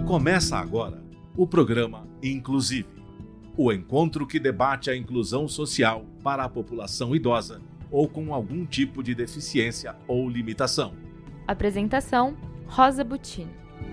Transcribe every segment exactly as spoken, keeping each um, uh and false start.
Começa agora o programa Inclusive, o encontro que debate a inclusão social para a população idosa ou com algum tipo de deficiência ou limitação. Apresentação: Rosa Butini.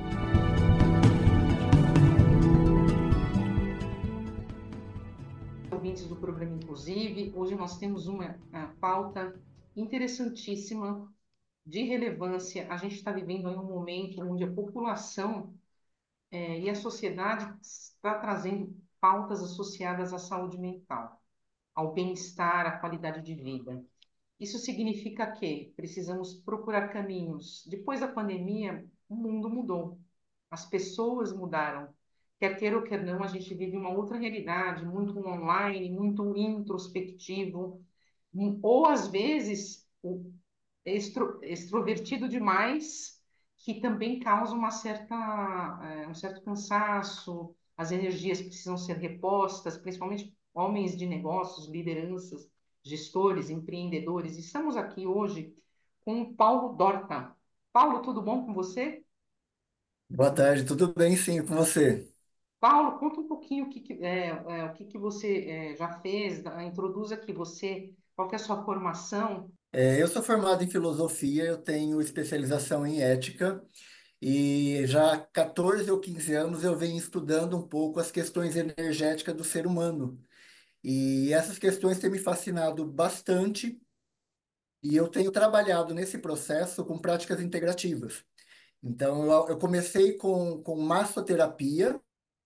Ouvintes do programa Inclusive, hoje nós temos uma, uma pauta interessantíssima, de relevância. A gente está vivendo em um momento onde a população é, e a sociedade está trazendo pautas associadas à saúde mental, ao bem-estar, à qualidade de vida. Isso significa que precisamos procurar caminhos. Depois da pandemia, o mundo mudou, as pessoas mudaram. Quer queira ou quer não, a gente vive uma outra realidade, muito online, muito introspectivo, ou às vezes o extro, extrovertido demais, que também causa uma certa, é, um certo cansaço, as energias precisam ser repostas, principalmente homens de negócios, lideranças, gestores, empreendedores. Estamos aqui hoje com o Paulo Dorta. Paulo, tudo bom com você? Boa tarde, tudo bem sim com você? Paulo, conta um pouquinho o que, que, é, é, o que, que você é, já fez, da- introduz aqui você, qual que é a sua formação. É, eu sou formado em filosofia, eu tenho especialização em ética e já há quatorze ou quinze anos eu venho estudando um pouco as questões energéticas do ser humano. E essas questões têm me fascinado bastante e eu tenho trabalhado nesse processo com práticas integrativas. Então, eu, eu comecei com, com massoterapia,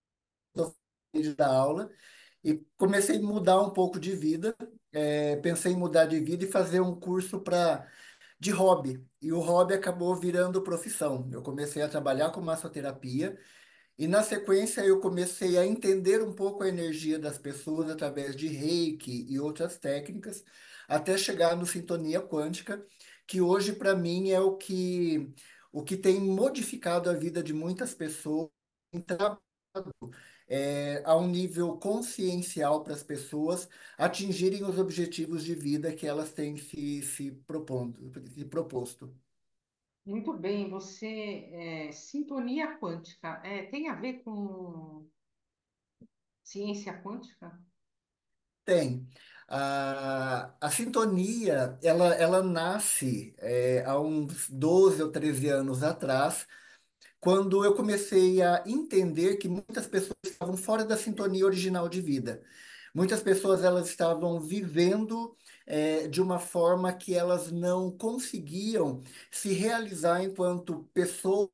da aula, e comecei a mudar um pouco de vida. É, pensei em mudar de vida e fazer um curso para de hobby. E o hobby acabou virando profissão. Eu comecei a trabalhar com massoterapia e, na sequência, eu comecei a entender um pouco a energia das pessoas através de Reiki e outras técnicas, até chegar no sintonia quântica, que hoje, para mim, é o que, o que tem modificado a vida de muitas pessoas, é, a um nível consciencial para as pessoas atingirem os objetivos de vida que elas têm se, se, propondo, se proposto. Muito bem, você, é, sintonia quântica, é, tem a ver com ciência quântica? Tem. A, a sintonia, ela, ela nasce é, há uns doze ou treze anos atrás, quando eu comecei a entender que muitas pessoas estavam fora da sintonia original de vida. Muitas pessoas elas estavam vivendo eh, de uma forma que elas não conseguiam se realizar enquanto pessoa,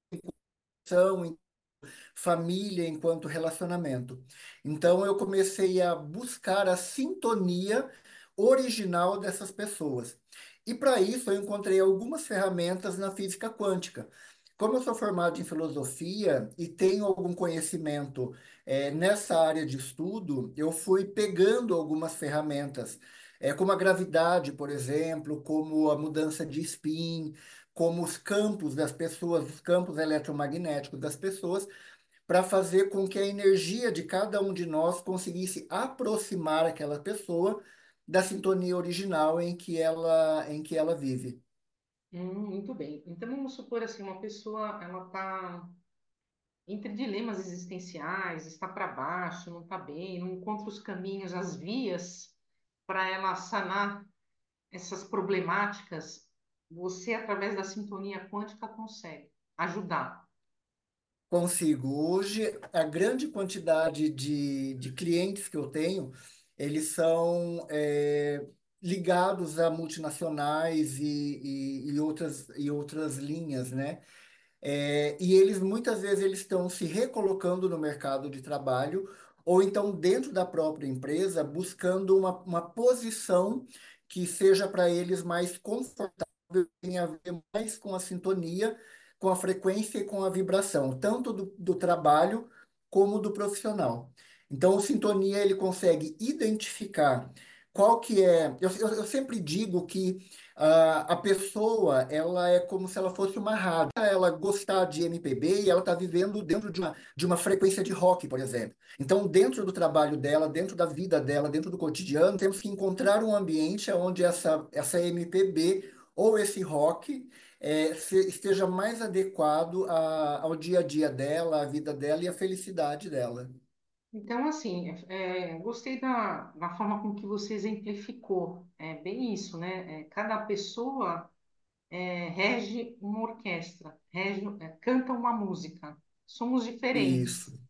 família, enquanto relacionamento. Então eu comecei a buscar a sintonia original dessas pessoas. E para isso eu encontrei algumas ferramentas na física quântica. Como eu sou formado em filosofia e tenho algum conhecimento eh, nessa área de estudo, eu fui pegando algumas ferramentas, eh, como a gravidade, por exemplo, como a mudança de spin, como os campos das pessoas, os campos eletromagnéticos das pessoas, para fazer com que a energia de cada um de nós conseguisse aproximar aquela pessoa da sintonia original em que ela, em que ela vive. Hum, muito bem. Então vamos supor assim, uma pessoa, ela está entre dilemas existenciais, está para baixo, não está bem, não encontra os caminhos, as vias para ela sanar essas problemáticas. Você, através da sintonia quântica, consegue ajudar. Consigo. Hoje, a grande quantidade de, de clientes que eu tenho, eles são é, ligados a multinacionais e, e, e outras, e outras linhas, né? É, e eles muitas vezes eles estão se recolocando no mercado de trabalho ou então dentro da própria empresa buscando uma, uma posição que seja para eles mais confortável, tem a ver mais com a sintonia, com a frequência e com a vibração, tanto do, do trabalho como do profissional. Então, o sintonia ele consegue identificar qual que é. Eu, eu, eu sempre digo que a, a pessoa, ela é como se ela fosse uma rádio. Ela gostar de M P B e ela está vivendo dentro de uma, de uma frequência de rock, por exemplo. Então, dentro do trabalho dela, dentro da vida dela, dentro do cotidiano, temos que encontrar um ambiente onde essa, essa M P B ou esse rock é, se- esteja mais adequado a- ao dia a dia dela, à vida dela e à felicidade dela. Então, assim, é, é, gostei da, da forma com que você exemplificou. É bem isso, né? É, cada pessoa é, rege uma orquestra, rege, é, canta uma música. Somos Isso, diferentes.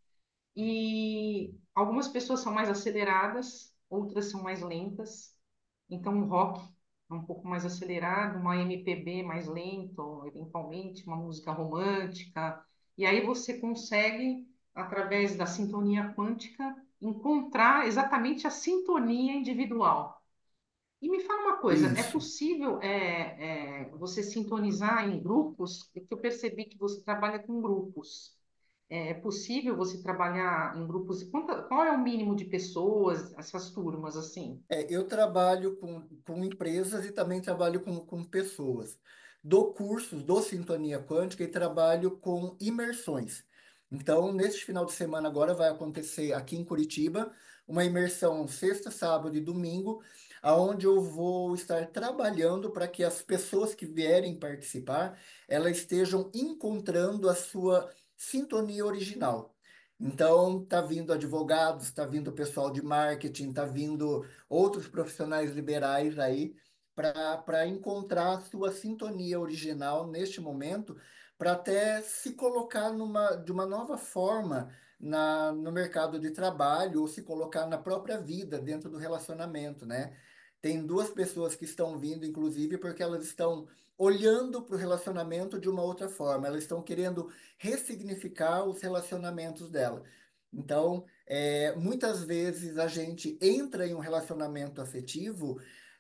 E algumas pessoas são mais aceleradas, outras são mais lentas. Então, o rock é um pouco mais acelerado, uma M P B mais lento, eventualmente, uma música romântica. E aí você consegue, através da sintonia quântica, encontrar exatamente a sintonia individual. E me fala uma coisa, é isso. possível é, é, você sintonizar em grupos? Porque eu percebi que você trabalha com grupos. É possível você trabalhar em grupos? Quanta- qual é o mínimo de pessoas, essas turmas, assim? É, eu trabalho com, com empresas e também trabalho com, com pessoas. Dou cursos, dou sintonia quântica e trabalho com imersões. Então, neste final de semana agora vai acontecer aqui em Curitiba uma imersão sexta, sábado e domingo, aonde eu vou estar trabalhando para que as pessoas que vierem participar, elas estejam encontrando a sua sintonia original. Então, tá vindo advogados, tá vindo pessoal de marketing, tá vindo outros profissionais liberais aí para para encontrar a sua sintonia original neste momento, para até se colocar numa, de uma nova forma na, no mercado de trabalho ou se colocar na própria vida, dentro do relacionamento, né? Tem duas pessoas que estão vindo, inclusive, porque elas estão olhando para o relacionamento de uma outra forma, elas estão querendo ressignificar os relacionamentos dela. Então, é, muitas vezes a gente entra em um relacionamento afetivo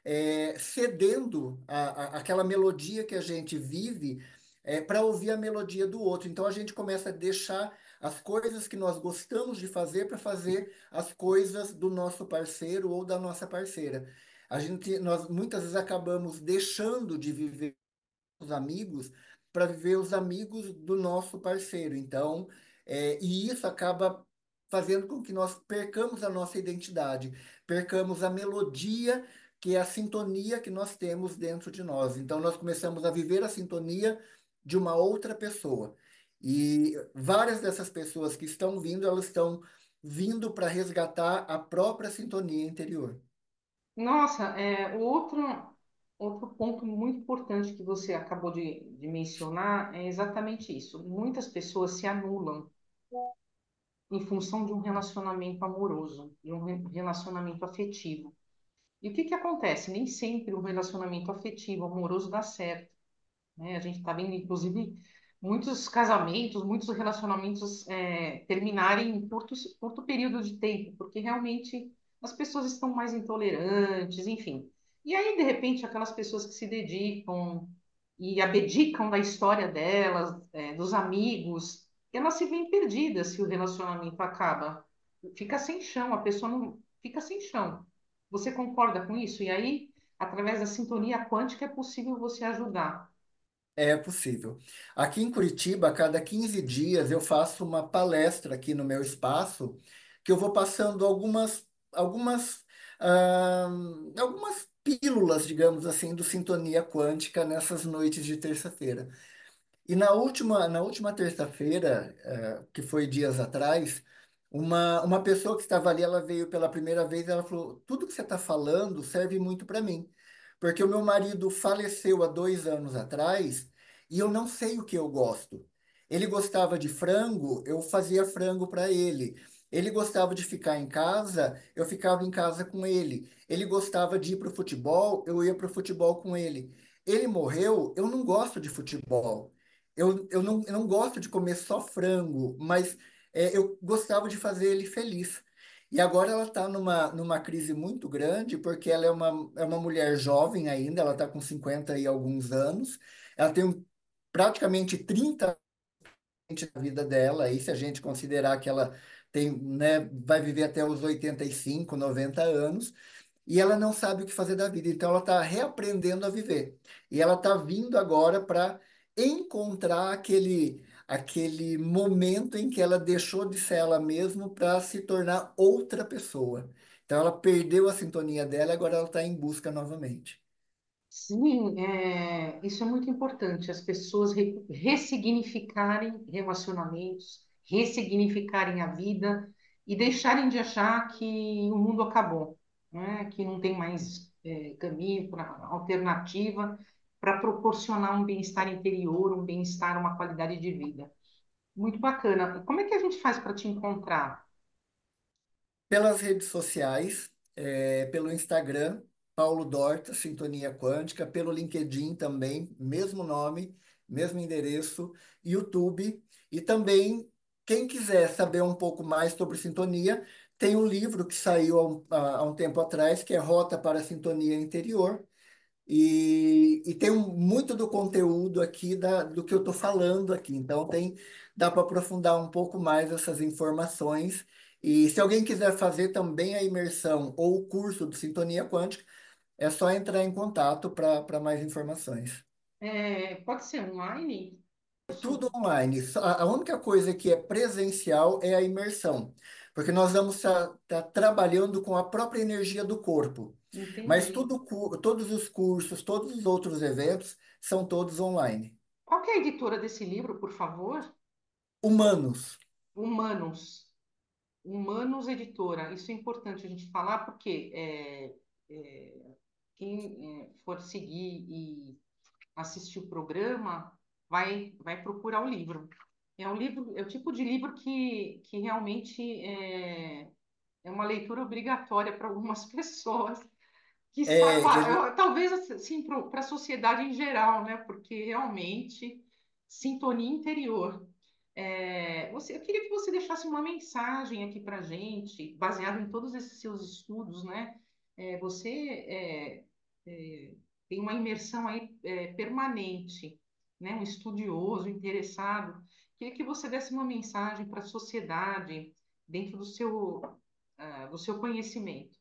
é, cedendo a, a- aquela melodia que a gente vive para ouvir a melodia do outro. Então, a gente começa a deixar as coisas que nós gostamos de fazer para fazer as coisas do nosso parceiro ou da nossa parceira. A gente, nós muitas vezes acabamos deixando de viver os amigos para viver os amigos do nosso parceiro. Então, é, e isso acaba fazendo com que nós percamos a nossa identidade, percamos a melodia, que é a sintonia que nós temos dentro de nós. Então, nós começamos a viver a sintonia de uma outra pessoa. E várias dessas pessoas que estão vindo, elas estão vindo para resgatar a própria sintonia interior. Nossa, é, outro, outro ponto muito importante que você acabou de, de mencionar é exatamente isso. Muitas pessoas se anulam em função de um relacionamento amoroso, de um re- relacionamento afetivo. E o que que acontece? Nem sempre o relacionamento afetivo, amoroso dá certo, né? A gente está vendo, inclusive, muitos casamentos, muitos relacionamentos é, terminarem em curto, curto período de tempo, porque realmente as pessoas estão mais intolerantes, enfim. E aí, de repente, aquelas pessoas que se dedicam e abdicam da história delas, é, dos amigos, elas se veem perdidas se o relacionamento acaba. Fica sem chão, a pessoa não fica sem chão. Você concorda com isso? E aí, através da sintonia quântica, é possível você ajudar. É possível. Aqui em Curitiba, a cada quinze dias, eu faço uma palestra aqui no meu espaço, que eu vou passando algumas, algumas, ah, algumas pílulas, digamos assim, do Sintonia Quântica nessas noites de terça-feira. E na última, na última terça-feira, eh, que foi dias atrás, uma, uma pessoa que estava ali, ela veio pela primeira vez, ela falou: tudo que você está falando serve muito para mim, porque o meu marido faleceu há dois anos atrás e eu não sei o que eu gosto. Ele gostava de frango, eu fazia frango para ele. Ele gostava de ficar em casa, eu ficava em casa com ele. Ele gostava de ir para o futebol, eu ia para o futebol com ele. Ele morreu, eu não gosto de futebol. Eu, eu não, eu não gosto de comer só frango, mas é, eu gostava de fazer ele feliz. E agora ela está numa, numa crise muito grande, porque ela é uma, é uma mulher jovem ainda, ela está com cinquenta e alguns anos, ela tem um- praticamente trinta anos na vida dela, aí se a gente considerar que ela tem, né, vai viver até os oitenta e cinco, noventa anos, e ela não sabe o que fazer da vida. Então ela está reaprendendo a viver. E ela está vindo agora para encontrar aquele aquele momento em que ela deixou de ser ela mesma para se tornar outra pessoa. Então ela perdeu a sintonia dela e agora ela está em busca novamente. Sim, é, isso é muito importante, as pessoas re- ressignificarem relacionamentos, ressignificarem a vida e deixarem de achar que o mundo acabou, né? Que não tem mais é, caminho, pra, alternativa para proporcionar um bem-estar interior, um bem-estar, uma qualidade de vida. Muito bacana. E como é que a gente faz para te encontrar? Pelas redes sociais, é, pelo Instagram, Paulo Dorta, Sintonia Quântica, pelo LinkedIn também, mesmo nome, mesmo endereço, YouTube, e também, quem quiser saber um pouco mais sobre sintonia, tem um livro que saiu há um, há- há um tempo atrás, que é Rota para a Sintonia Interior, e, e tem um- muito do conteúdo aqui da, do que eu estou falando aqui. Então tem, dá para aprofundar um pouco mais essas informações. E se alguém quiser fazer também a imersão ou o curso de Sintonia Quântica, é só entrar em contato para para mais informações. É, pode ser online? Tudo Isso, online. Só- A a única coisa que é presencial é a imersão, porque nós vamos estar trabalhando com a própria energia do corpo. Mas entendi. tudo, cu- todos os cursos, todos os outros eventos são todos online. Qual que é a editora desse livro, por favor? Humanos. Humanos. Humanos Editora. Isso é importante a gente falar porque é, é, quem é, for seguir e assistir o programa vai, vai procurar o livro. É um livro, é o tipo de livro que, que realmente é, é uma leitura obrigatória para algumas pessoas, que está, É, ele- talvez assim, para a sociedade em geral, né? Porque realmente sintonia interior. É, você, eu queria que você deixasse uma mensagem aqui para a gente, baseado em todos esses seus estudos, né? É, você é, é, tem uma imersão aí é, permanente, né? Um estudioso, interessado. Queria que você desse uma mensagem para a sociedade dentro do seu, ah, do seu conhecimento.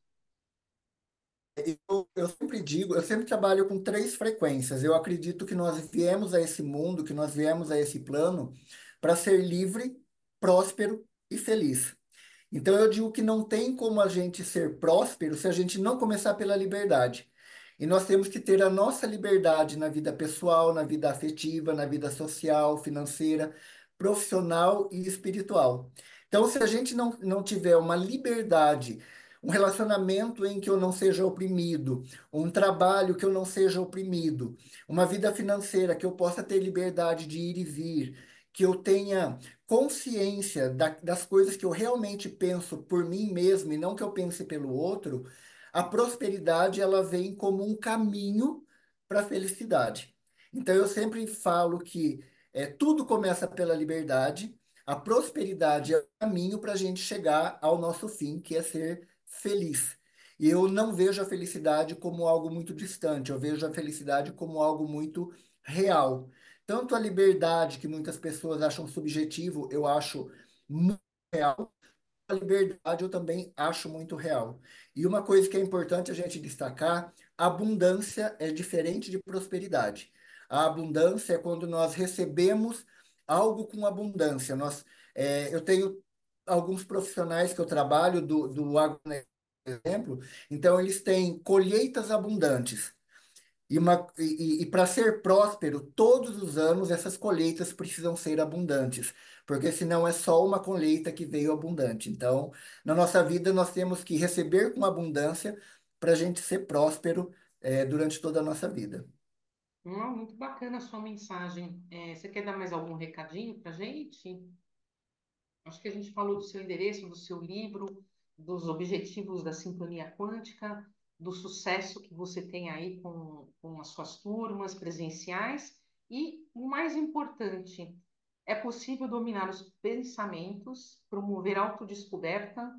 eu, eu sempre digo, eu sempre trabalho com três frequências. Eu acredito que nós viemos a esse mundo, que nós viemos a esse plano para ser livre, próspero e feliz. Então eu digo que não tem como a gente ser próspero se a gente não começar pela liberdade. E nós temos que ter a nossa liberdade na vida pessoal, na vida afetiva, na vida social, financeira, profissional e espiritual. Então, se a gente não, não tiver uma liberdade, um relacionamento em que eu não seja oprimido, um trabalho que eu não seja oprimido, uma vida financeira que eu possa ter liberdade de ir e vir, que eu tenha consciência da- das coisas que eu realmente penso por mim mesmo e não que eu pense pelo outro, a prosperidade ela vem como um caminho para a felicidade. Então eu sempre falo que é, tudo começa pela liberdade, a prosperidade é o caminho para a gente chegar ao nosso fim, que é ser feliz. E eu não vejo a felicidade como algo muito distante, eu vejo a felicidade como algo muito real. Tanto a liberdade, que muitas pessoas acham subjetivo, eu acho muito real. A liberdade eu também acho muito real. E uma coisa que é importante a gente destacar, abundância é diferente de prosperidade. A abundância é quando nós recebemos algo com abundância. Nós, é, eu tenho alguns profissionais que eu trabalho do, do agronegócio, por exemplo, então eles têm colheitas abundantes. E, uma- e, e para ser próspero, todos os anos essas colheitas precisam ser abundantes, porque senão é só uma colheita que veio abundante. Então, na nossa vida, nós temos que receber com abundância para a gente ser próspero, eh, durante toda a nossa vida. Não, muito bacana a sua mensagem. É, você quer dar mais algum recadinho para a gente? Acho que a gente falou do seu endereço, do seu livro, dos objetivos da sintonia quântica, do sucesso que você tem aí com, com as suas turmas presenciais. E o mais importante, é possível dominar os pensamentos, promover autodescoberta,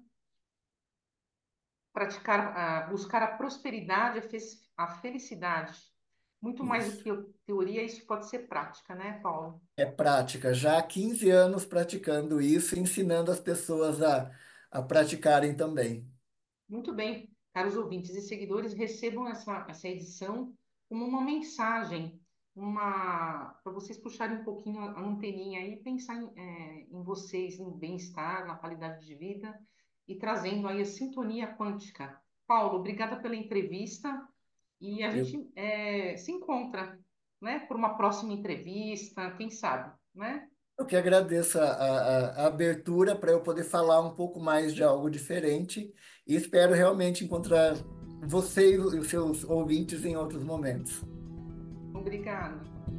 praticar, ah, buscar a prosperidade, a, fe- a felicidade. Muito mais do Isso. que teoria, isso pode ser prática, né, Paulo? É prática. Já há quinze anos praticando isso, e ensinando as pessoas a, a praticarem também. Muito bem, caros ouvintes e seguidores, recebam essa, essa edição como uma mensagem, uma para vocês puxarem um pouquinho a anteninha aí e pensar em, é, em vocês, em bem-estar, na qualidade de vida e trazendo aí a sintonia quântica. Paulo, obrigada pela entrevista E a Eu, gente é, se encontra, né, por uma próxima entrevista, quem sabe, né? eu que agradeço a, a, a abertura para eu poder falar um pouco mais de algo diferente e espero realmente encontrar você e os seus ouvintes em outros momentos. Obrigada.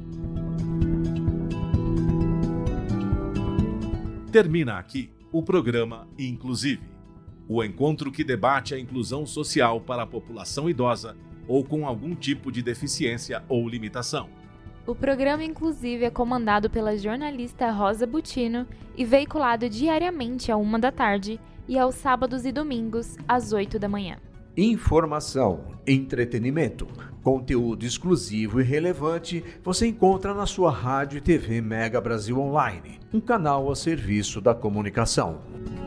Termina aqui o programa Inclusive, o encontro que debate a inclusão social para a população idosa ou com algum tipo de deficiência ou limitação. O programa Inclusive é comandado pela jornalista Rosa Butino e veiculado diariamente à uma da tarde e aos sábados e domingos, às oito da manhã. Informação, entretenimento, conteúdo exclusivo e relevante você encontra na sua rádio e T V Mega Brasil Online, um canal a serviço da comunicação.